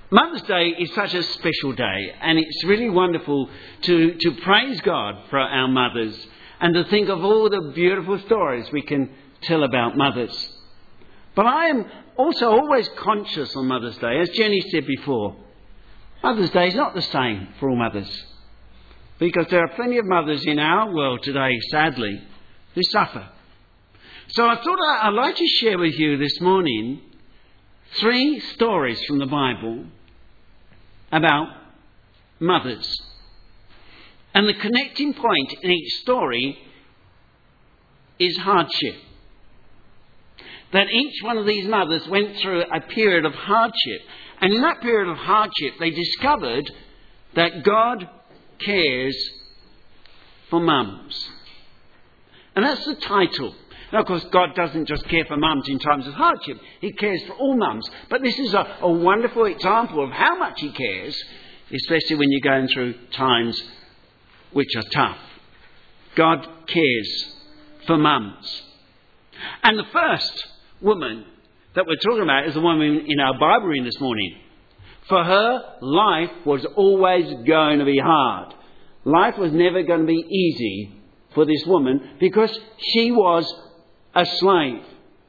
Mother's Day is such a special day, and it's really wonderful to praise God for our mothers and to think of all the beautiful stories we can tell about mothers. But I am also always conscious on Mother's Day, as Jenny said before, Mother's Day is not the same for all mothers, because there are plenty of mothers in our world today, sadly, who suffer. So I thought I'd like to share with you this morning 3 stories from the Bible about mothers. And the connecting point in each story is hardship. That each one of these mothers went through a period of hardship. And in that period of hardship, they discovered that God cares for mums. And that's the title. Now, of course, God doesn't just care for mums in times of hardship. He cares for all mums. But this is a wonderful example of how much he cares, especially when you're going through times which are tough. God cares for mums. And the first woman that we're talking about is the woman in our Bible reading this morning. For her, life was always going to be hard. Life was never going to be easy for this woman because she was a slave.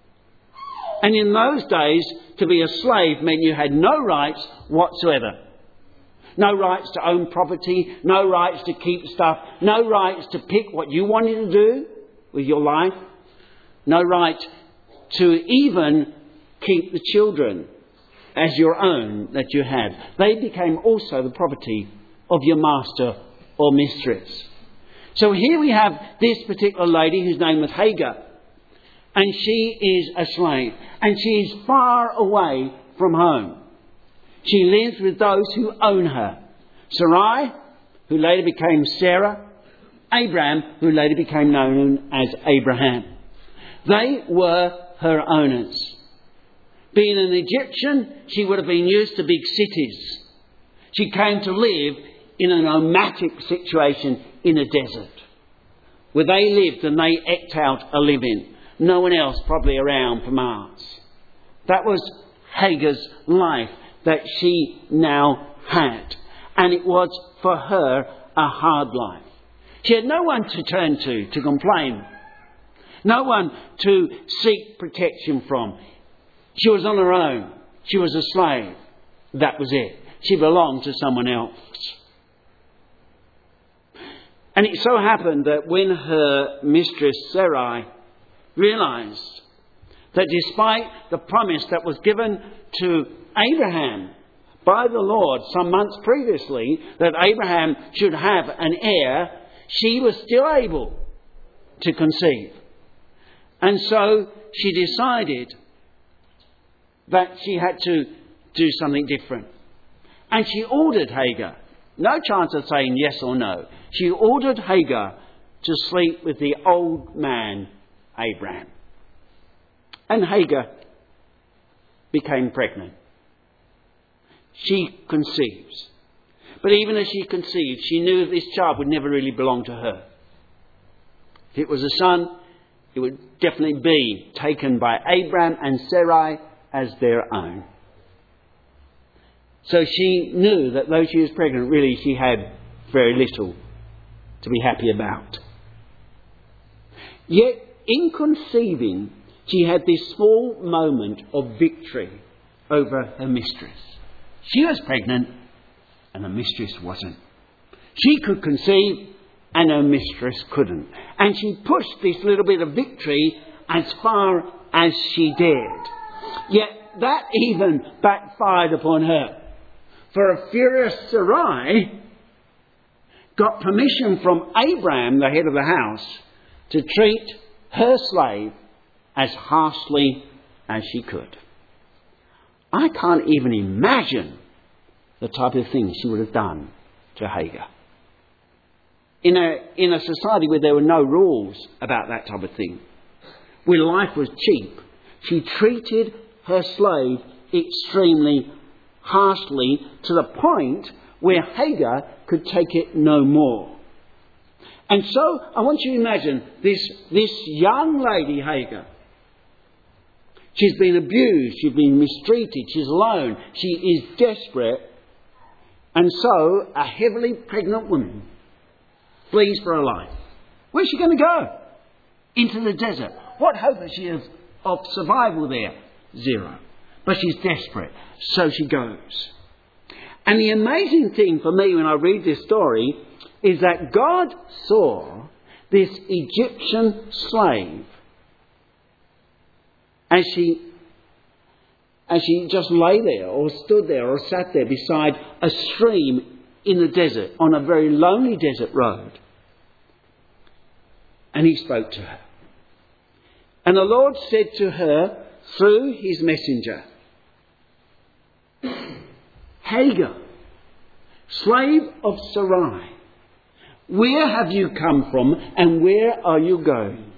And in those days, to be a slave meant you had no rights whatsoever. No rights to own property, no rights to keep stuff, no rights to pick what you wanted to do with your life, no right to even keep the children as your own that you had. They became also the property of your master or mistress. So here we have this particular lady whose name was Hagar. And she is a slave. And she is far away from home. She lives with those who own her. Sarai, who later became Sarah. Abraham, who later became known as Abraham. They were her owners. Being an Egyptian, she would have been used to big cities. She came to live in a nomadic situation in a desert, where they lived and they eked out a living. No one else probably around for Mars. That was Hagar's life that she now had. And it was for her a hard life. She had no one to turn to complain. No one to seek protection from. She was on her own. She was a slave. That was it. She belonged to someone else. And it so happened that when her mistress Sarai realised that despite the promise that was given to Abraham by the Lord some months previously, that Abraham should have an heir, she was still able to conceive. And so she decided that she had to do something different. And she ordered Hagar, no chance of saying yes or no, she ordered Hagar to sleep with the old man Abraham. And Hagar became pregnant. She conceives. But even as she conceived, she knew that this child would never really belong to her. If it was a son, it would definitely be taken by Abraham and Sarai as their own. So she knew that though she was pregnant, really she had very little to be happy about. Yet in conceiving, she had this small moment of victory over her mistress. She was pregnant and her mistress wasn't. She could conceive and her mistress couldn't. And she pushed this little bit of victory as far as she dared. Yet that even backfired upon her. For a furious Sarai got permission from Abraham, the head of the house, to treat her slave as harshly as she could. I can't even imagine the type of thing she would have done to Hagar. In a society where there were no rules about that type of thing, where life was cheap, she treated her slave extremely harshly to the point where Hagar could take it no more. And so I want you to imagine this young lady, Hagar. She's been abused. She's been mistreated. She's alone. She is desperate. And so, a heavily pregnant woman flees for her life. Where's she going to go? Into the desert. What hope has she of survival there? Zero. But she's desperate. So she goes. And the amazing thing for me when I read this story is that God saw this Egyptian slave as she just lay there or stood there or sat there beside a stream in the desert on a very lonely desert road. And he spoke to her. And the Lord said to her through his messenger, Hagar, slave of Sarai, where have you come from and where are you going?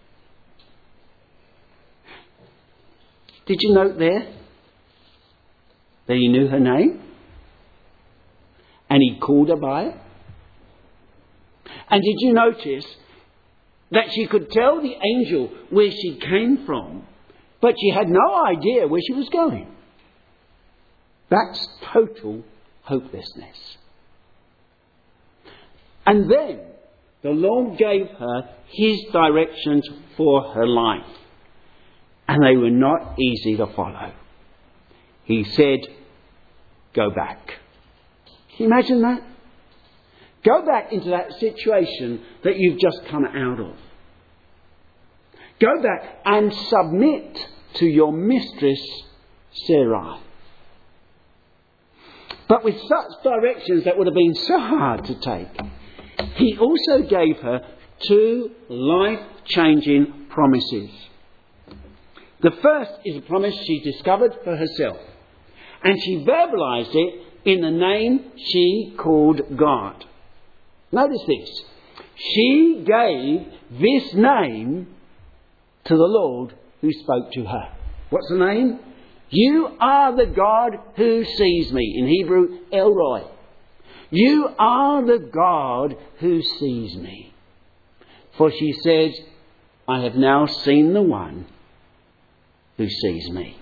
Did you note there that he knew her name? And he called her by it? And did you notice that she could tell the angel where she came from, but she had no idea where she was going? That's total hopelessness. And then the Lord gave her his directions for her life. And they were not easy to follow. He said, go back. Can you imagine that? Go back into that situation that you've just come out of. Go back and submit to your mistress, Sarai. But with such directions that would have been so hard to take, he also gave her 2 life-changing promises. The first is a promise she discovered for herself. And she verbalised it in the name she called God. Notice this. She gave this name to the Lord who spoke to her. What's the name? You are the God who sees me. In Hebrew, El Roi. You are the God who sees me. For she said, I have now seen the one who sees me.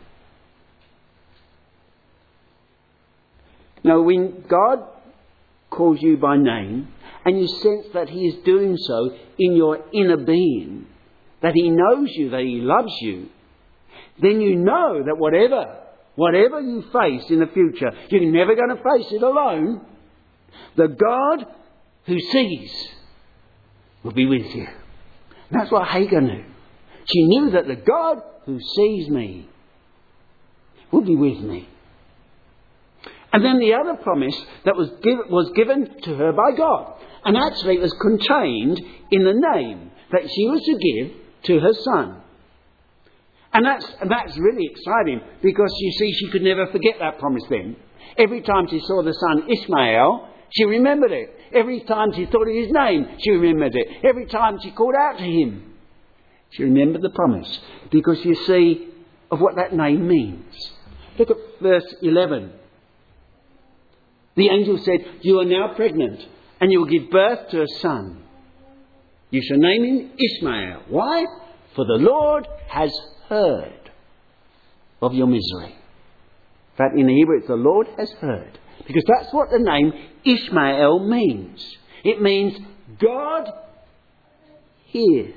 Now, when God calls you by name, and you sense that he is doing so in your inner being, that he knows you, that he loves you, then you know that whatever you face in the future, you're never going to face it alone. The God who sees will be with you. And that's what Hagar knew. She knew that the God who sees me will be with me. And then the other promise that was given to her by God. And actually it was contained in the name that she was to give to her son. And that's really exciting because you see she could never forget that promise then. Every time she saw the son Ishmael, she remembered it. Every time she thought of his name, she remembered it. Every time she called out to him, she remembered the promise. Because you see of what that name means. Look at verse 11. The angel said, you are now pregnant and you will give birth to a son. You shall name him Ishmael. Why? For the Lord has heard of your misery. In fact, in the Hebrew, it's the Lord has heard. Because that's what the name Ishmael means. It means God hears.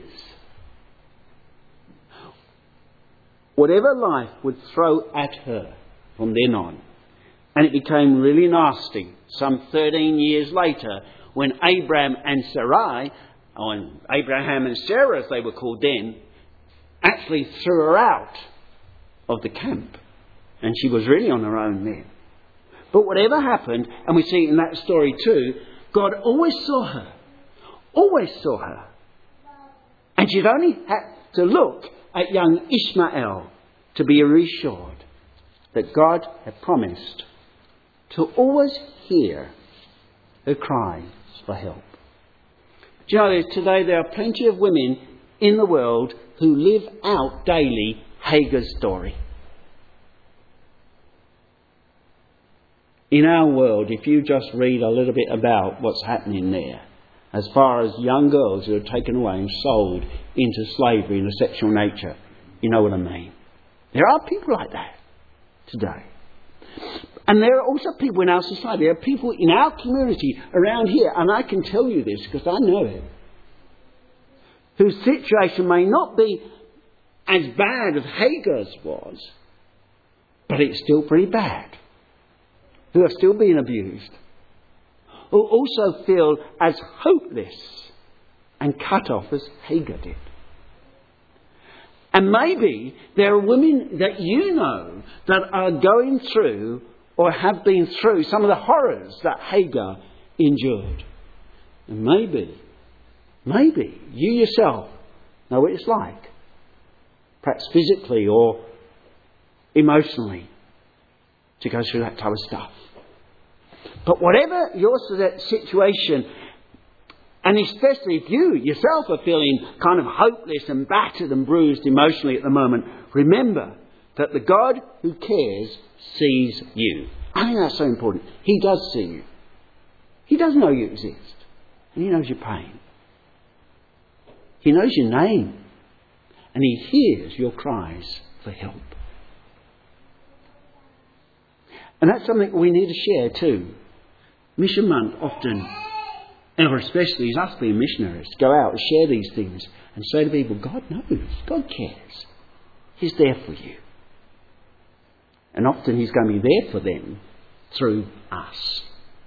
Whatever life would throw at her from then on. And it became really nasty some 13 years later when Abraham and Sarai, or Abraham and Sarah as they were called then, actually threw her out of the camp. And she was really on her own then. But whatever happened, and we see in that story too, God always saw her. Always saw her. And she'd only had to look at young Ishmael to be reassured that God had promised to always hear her cries for help. Do you know, today there are plenty of women in the world who live out daily Hagar's story. In our world, if you just read a little bit about what's happening there, as far as young girls who are taken away and sold into slavery in a sexual nature, you know what I mean. There are people like that today. And there are also people in our society, there are people in our community around here, and I can tell you this because I know it, whose situation may not be as bad as Hagar's was, but it's still pretty bad, who are still being abused, who also feel as hopeless and cut off as Hagar did. And maybe there are women that you know that are going through or have been through some of the horrors that Hagar endured. And maybe you yourself know what it's like, perhaps physically or emotionally, to go through that type of stuff. But whatever your situation, and especially if you yourself are feeling kind of hopeless and battered and bruised emotionally at the moment, remember that the God who cares sees you. I think that's so important. He does see you. He does know you exist. And He knows your pain. He knows your name. And He hears your cries for help. And that's something we need to share too. Mission Month often, or especially as us being missionaries, go out and share these things and say to people, God knows, God cares. He's there for you. And often He's going to be there for them through us.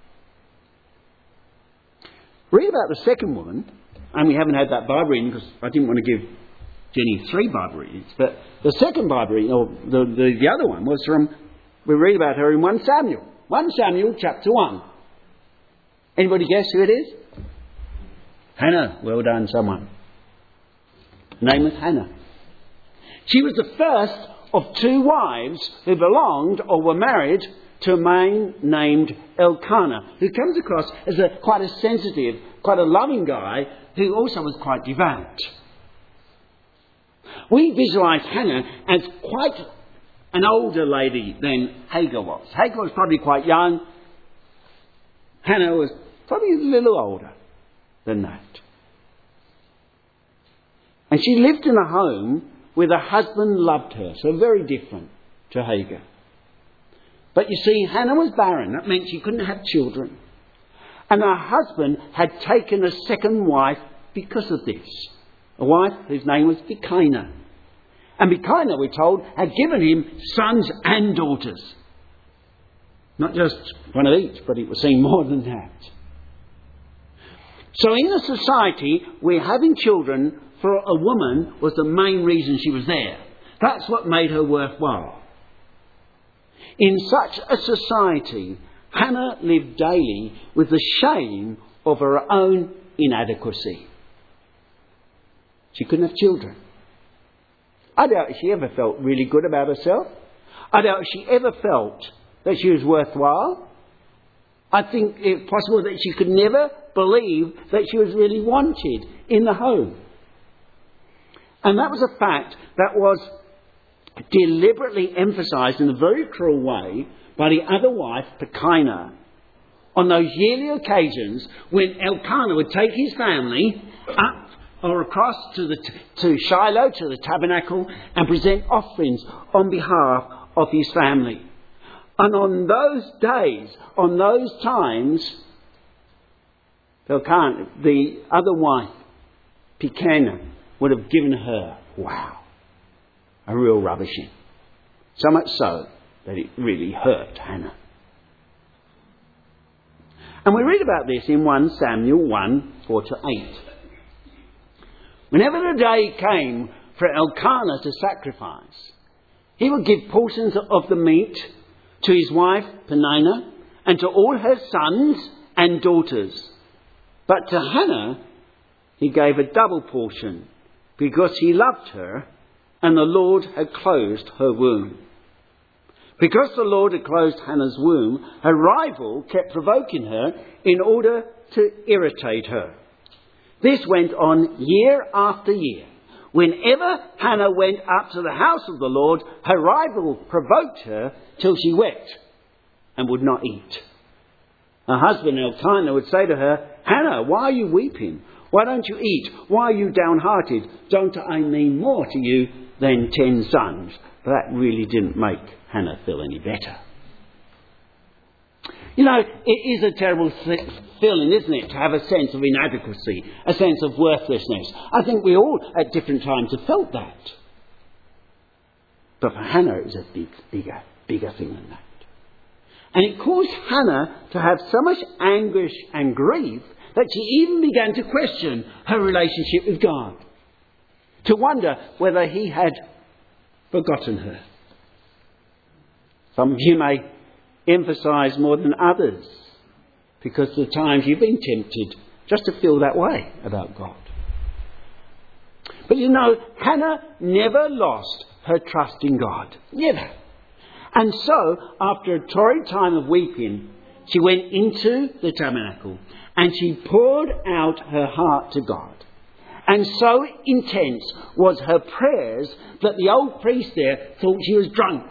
Read about the second woman, and we haven't had that Bible reading because I didn't want to give Jenny 3 Bible readings, but the second Bible reading, or the other one, was from, we read about her in 1 Samuel. 1 Samuel chapter 1. Anybody guess who it is? Hannah. Well done, someone. Her name was Hannah. She was the first of 2 wives who belonged or were married to a man named Elkanah, who comes across as quite a sensitive, quite a loving guy who also was quite devout. We visualise Hannah as quite an older lady than Hagar was. Hagar was probably quite young. Hannah was probably a little older than that. And she lived in a home where the husband loved her, so very different to Hagar. But you see, Hannah was barren. That meant she couldn't have children. And her husband had taken a second wife because of this. A wife whose name was Pekina. And Pekina, we're told, had given him sons and daughters. Not just one of each, but it was saying more than that. So in a society where having children for a woman was the main reason she was there. That's what made her worthwhile. In such a society, Hannah lived daily with the shame of her own inadequacy. She couldn't have children. I doubt if she ever felt really good about herself. I doubt if she ever felt that she was worthwhile. I think it's possible that she could never believe that she was really wanted in the home. And that was a fact that was deliberately emphasised in a very cruel way by the other wife, Pekina, on those yearly occasions when Elkanah would take his family up or across to Shiloh, to the tabernacle, and present offerings on behalf of his family. And on those days, on those times, Elkanah, the other wife, Pekina, would have given her, a real rubbishing. So much so that it really hurt Hannah. And we read about this in 1 Samuel 1, 4-8. Whenever the day came for Elkanah to sacrifice, he would give portions of the meat to his wife Peninnah and to all her sons and daughters. But to Hannah he gave a double portion because he loved her and the Lord had closed her womb. Because the Lord had closed Hannah's womb, her rival kept provoking her in order to irritate her. This went on year after year. Whenever Hannah went up to the house of the Lord, her rival provoked her till she wept and would not eat. Her husband Elkanah would say to her, "Hannah, why are you weeping? Why don't you eat? Why are you downhearted? Don't I mean more to you than 10 sons?" But that really didn't make Hannah feel any better. You know, it is a terrible feeling, isn't it, to have a sense of inadequacy, a sense of worthlessness. I think we all, at different times, have felt that. But for Hannah, it was a bigger thing than that. And it caused Hannah to have so much anguish and grief that she even began to question her relationship with God, to wonder whether he had forgotten her. Some of you may emphasise more than others because of the times you've been tempted just to feel that way about God. But you know, Hannah never lost her trust in God. Never. And so, after a torrid time of weeping, she went into the tabernacle and she poured out her heart to God. And so intense was her prayers that the old priest there thought she was drunk.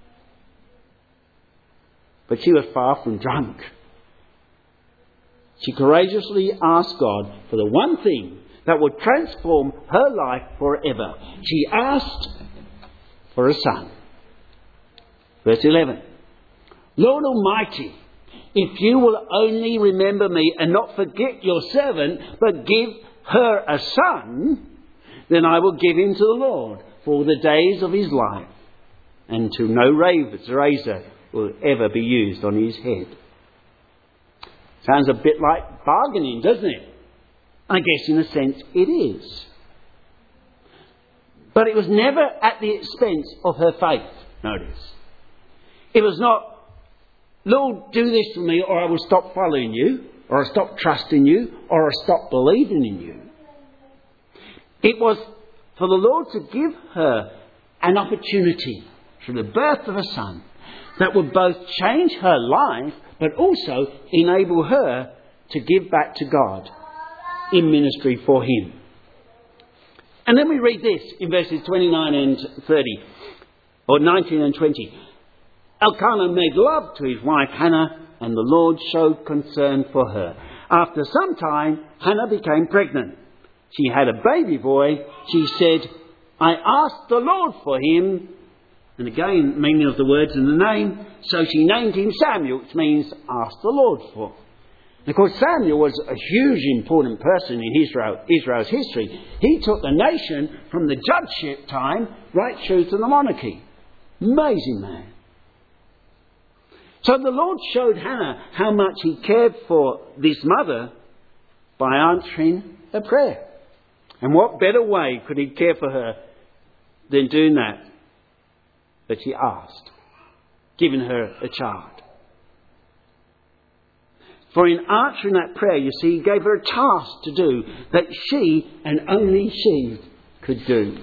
But she was far from drunk. She courageously asked God for the one thing that would transform her life forever. She asked for a son. Verse 11. Lord Almighty, if you will only remember me and not forget your servant, but give her a son, then I will give him to the Lord for the days of his life, and till no razor will ever be used on his head. Sounds a bit like bargaining, doesn't it? I guess in a sense it is. But it was never at the expense of her faith, notice. It was not, Lord, do this for me or I will stop following you, or I'll stop trusting you, or I'll stop believing in you. It was for the Lord to give her an opportunity through the birth of a son that would both change her life but also enable her to give back to God in ministry for him. And then we read this in verses 29 and 30, or 19 and 20. Elkanah made love to his wife Hannah, and the Lord showed concern for her. After some time, Hannah became pregnant. She had a baby boy. She said, I asked the Lord for him. And again, meaning of the words and the name. So she named him Samuel, which means asked the Lord for. And of course, Samuel was a huge important person in Israel's history. He took the nation from the judgeship time right through to the monarchy. Amazing man. So the Lord showed Hannah how much he cared for this mother by answering her prayer. And what better way could he care for her than doing that she asked, giving her a child. For in answering that prayer, you see, he gave her a task to do that she and only she could do.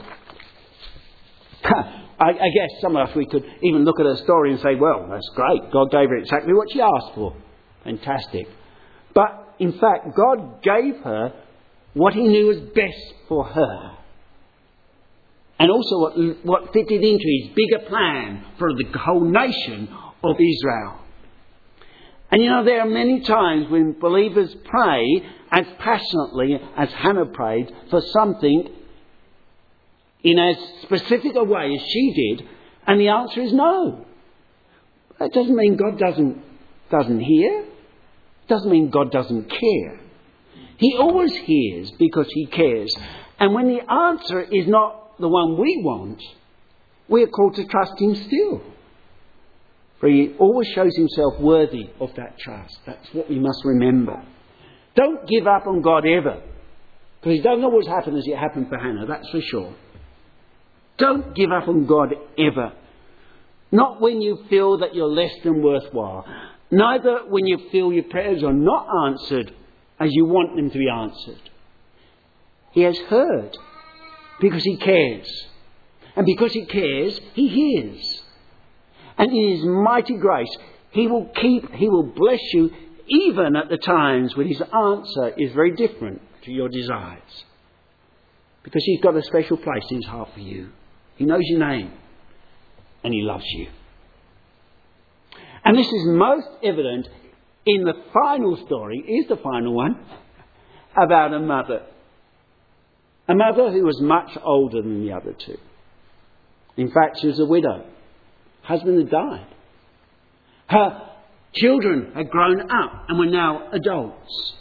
I guess some of us, we could even look at her story and say, well, that's great. God gave her exactly what she asked for. Fantastic. But in fact, God gave her what he knew was best for her. And also what fitted into his bigger plan for the whole nation of Israel. And you know, there are many times when believers pray as passionately as Hannah prayed for something in as specific a way as she did, and the answer is no. That doesn't mean God doesn't hear. It doesn't mean God doesn't care. He always hears because he cares. And when the answer is not the one we want, we are called to trust him still. For he always shows himself worthy of that trust. That's what we must remember. Don't give up on God ever. Because it doesn't always happen as it happened for Hannah, that's for sure. Don't give up on God ever. Not when you feel that you're less than worthwhile. Neither when you feel your prayers are not answered as you want them to be answered. He has heard because he cares. And because he cares, he hears. And in his mighty grace, he will bless you even at the times when his answer is very different to your desires. Because he's got a special place in his heart for you. He knows your name and he loves you. And this is most evident in the final story, is the final one, about a mother. A mother who was much older than the other two. In fact, she was a widow. Husband had died. Her children had grown up and were now adults.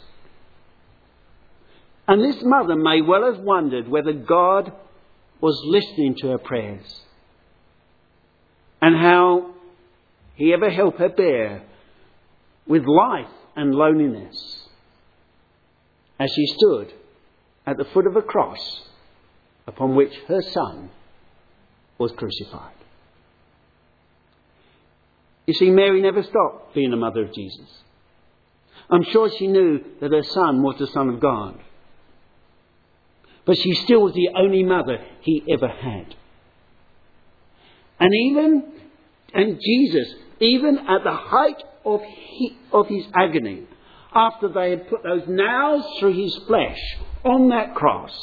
And this mother may well have wondered whether God was listening to her prayers and how he ever helped her bear with life and loneliness as she stood at the foot of a cross upon which her son was crucified. You see, Mary never stopped being a mother of Jesus. I'm sure she knew that her son was the Son of God. But she still was the only mother he ever had. And Jesus, even at the height of his agony, after they had put those nails through his flesh on that cross,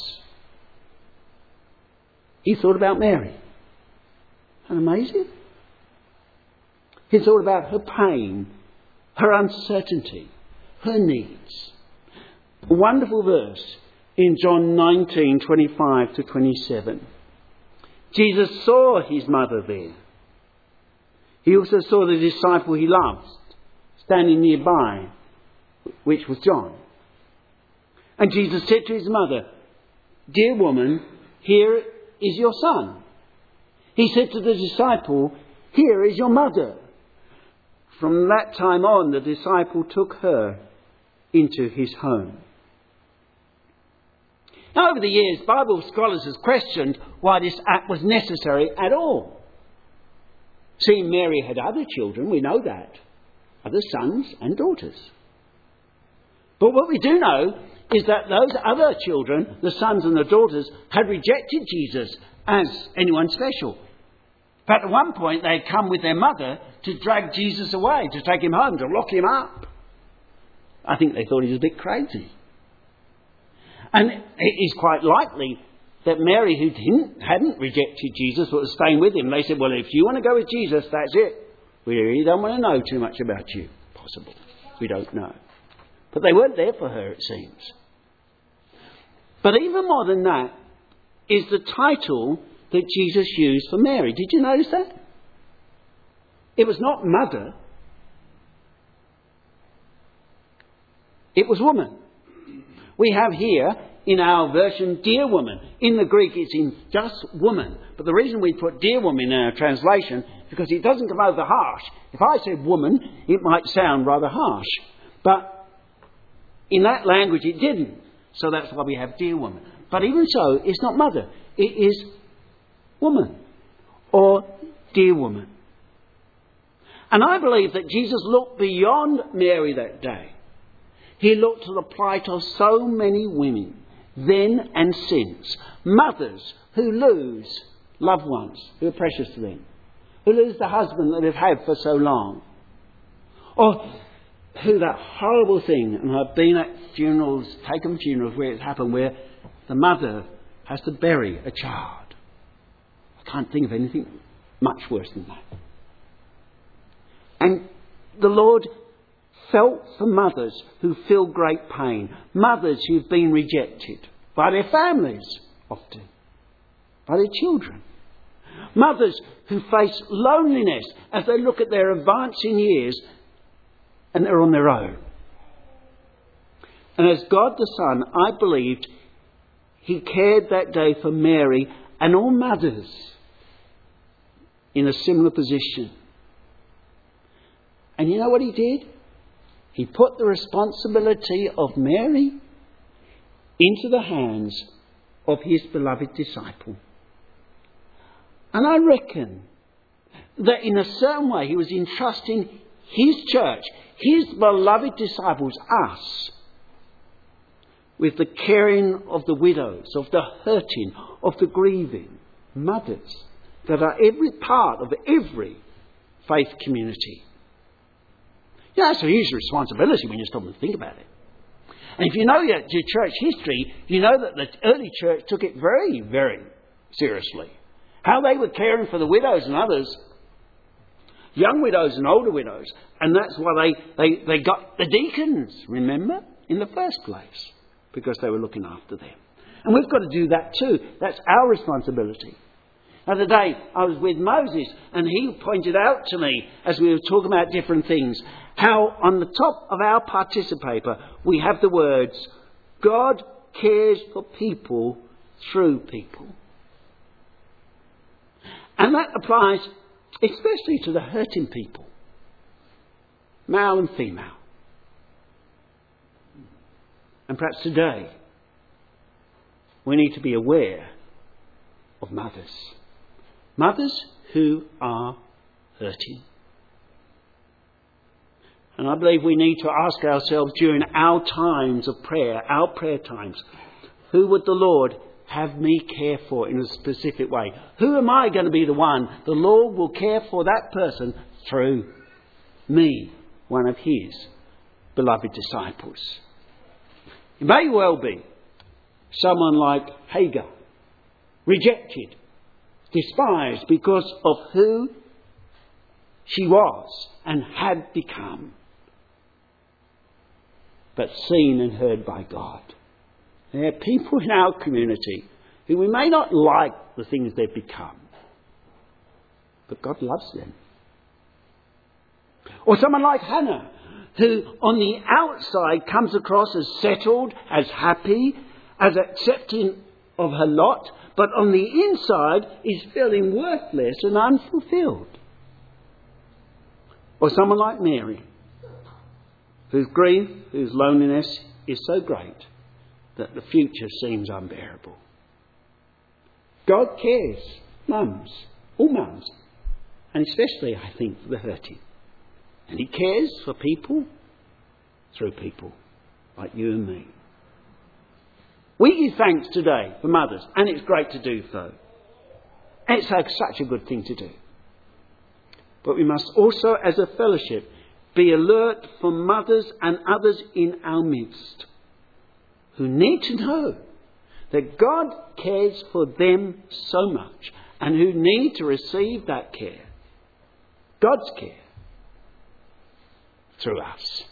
he thought about Mary. Isn't that amazing? He thought about her pain, her uncertainty, her needs. A wonderful verse in John 19:25 to 27. Jesus saw his mother there. He also saw the disciple he loved standing nearby, which was John. And Jesus said to his mother, "Dear woman, here is your son." He said to the disciple, "Here is your mother." From that time on, the disciple took her into his home. Now, over the years, Bible scholars have questioned why this act was necessary at all. See, Mary had other children, we know that. Other sons and daughters. But what we do know is that those other children, the sons and the daughters, had rejected Jesus as anyone special. But at one point they had come with their mother to drag Jesus away, to take him home, to lock him up. I think they thought he was a bit crazy. And it is quite likely that Mary, who hadn't rejected Jesus but was staying with him, they said, "Well, if you want to go with Jesus, that's it. We really don't want to know too much about you." Possible. We don't know. But they weren't there for her, it seems. But even more than that is the title that Jesus used for Mary. Did you notice that? It was not mother. It was woman. We have here in our version, dear woman. In the Greek it's in just woman. But the reason we put dear woman in our translation is because it doesn't come over harsh. If I said woman, it might sound rather harsh. But in that language it didn't. So that's why we have dear woman. But even so, it's not mother. It is woman or dear woman. And I believe that Jesus looked beyond Mary that day. He looked to the plight of so many women, then and since. Mothers who lose loved ones who are precious to them. Who lose the husband that they've had for so long. Or who that horrible thing, and I've been at funerals, taken funerals where it's happened, where the mother has to bury a child. I can't think of anything much worse than that. And the Lord felt for mothers who feel great pain. Mothers who've been rejected by their families often. By their children. Mothers who face loneliness as they look at their advancing years and they're on their own. And as God the Son, I believed he cared that day for Mary and all mothers in a similar position. And you know what he did? He put the responsibility of Mary into the hands of his beloved disciple. And I reckon that in a certain way he was entrusting his church, his beloved disciples, us, with the caring of the widows, of the hurting, of the grieving, mothers that are every part of every faith community. Yeah, it's a huge responsibility when you stop and think about it. And if you know your church history, you know that the early church took it very, very seriously. How they were caring for the widows and others, young widows and older widows. And that's why they got the deacons, remember, in the first place, because they were looking after them. And we've got to do that too. That's our responsibility. The other day I was with Moses and he pointed out to me, as we were talking about different things, how on the top of our participator we have the words, God cares for people through people. And that applies especially to the hurting people, male and female. And perhaps today we need to be aware of mothers. Mothers who are hurting. And I believe we need to ask ourselves during our times of prayer, our prayer times, who would the Lord have me care for in a specific way? Who am I going to be the one the Lord will care for that person through me, one of his beloved disciples? It may well be someone like Hagar, rejected, despised because of who she was and had become, but seen and heard by God. There are people in our community who we may not like the things they've become, but God loves them. Or someone like Hannah, who on the outside comes across as settled, as happy, as accepting of her lot, but on the inside is feeling worthless and unfulfilled. Or someone like Mary, whose grief, whose loneliness is so great that the future seems unbearable. God cares, mums, all mums, and especially, I think, for the hurting. And he cares for people through people like you and me. We give thanks today for mothers, and it's great to do so. It's such a good thing to do. But we must also, as a fellowship, be alert for mothers and others in our midst who need to know that God cares for them so much and who need to receive that care, God's care, through us.